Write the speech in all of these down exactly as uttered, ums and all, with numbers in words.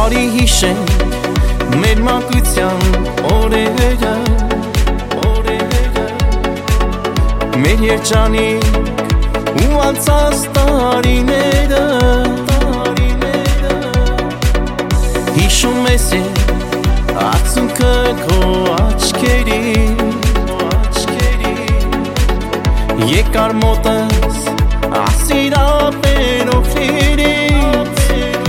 Արի հիշենք մեր մանկության օրերը, օրերը, մեր երջանիկ ու անցած տարիները, տարիները, հիշում ես արցունքը քո աչքերի, եկար մոտս ասիր ապերով լիրից,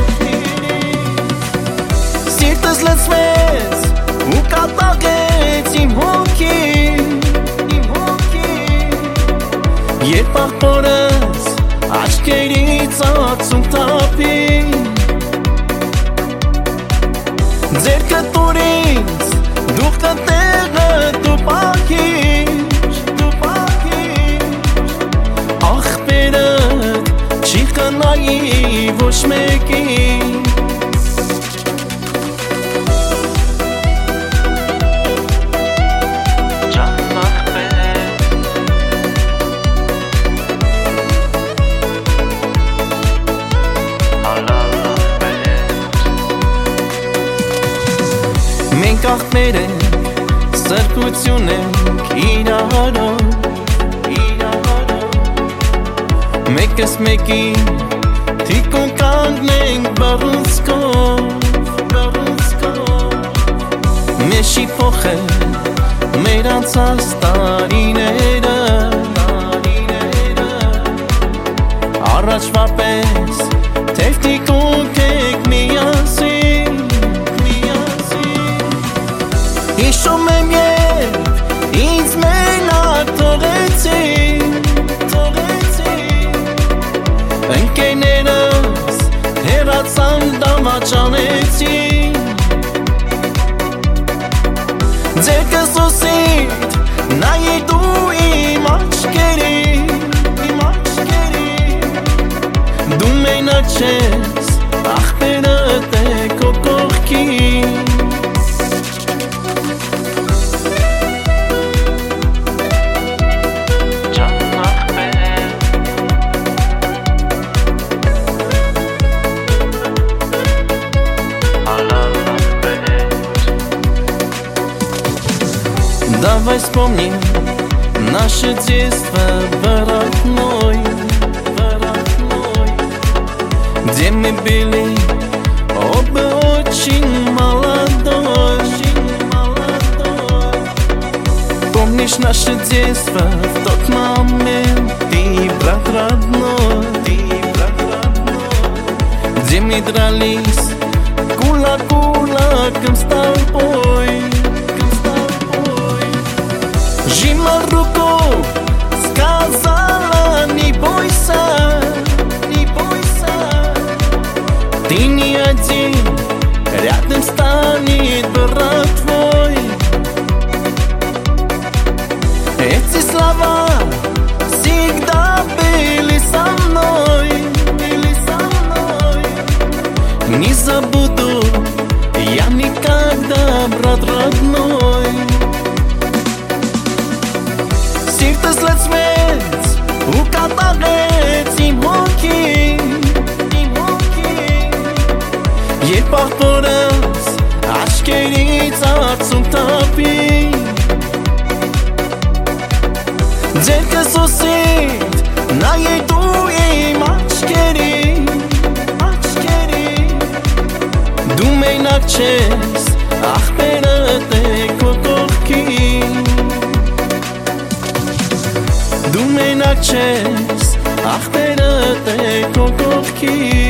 սիրտս լցվեց ու կատաղեց իմ հոգին, իմ հոգին, երբ աղբորս աչքերից ածում թափին, ձերքը տուր ինձ, դուխտը տեղը դու պահիր, դու պահիր, աղբերդ չի խնայի ոչ մեկին, մենք աղբեր ենք, սրբություն ենք իրարով, իրարով, մեկս մեկին թիկուն կանգնենք բռունցքով, բռունցքով, մեր շիփոխել մեր անցած տարիները, տարիները, առաջվա պես թեև թիկունք ենք միասին, հիշում եմ երբ ինձ մենակ թողեցին, թողեցին, ընկերներս հեռացան դավաճանեցին, ձերքս ու սիրտ նայիր դու իմ աչքերին, իմ աչքերին, դու մենակ չես, աղբերդ է քո կողքին, Давай вспомним наше детство воротной, воротной, где мы были оба очень молодой, очень молодой. Помнишь наше детство в тот момент, ты брат родной, ты брат родной, где мы дрались кулак кулаком с тобой. Сжимал руку, сказала, не бойся, не бойся, ты не один, рядом станет брат твой. Эти слова всегда были со мной, были со мной. Не забуду я никогда, брат родной. Սիրտս լցվեց ու կատաղեց իմ հոգին, իմ հոգին, երբ աղբորս աչքերից ածում թափին, ձերքս ու սիրտ նայիր դու իմ աչքերին, աչքերին, դու մենակ չես, աղբերդ է քո կողքին, դու մենակ չես, աղբերդ է քո կողքին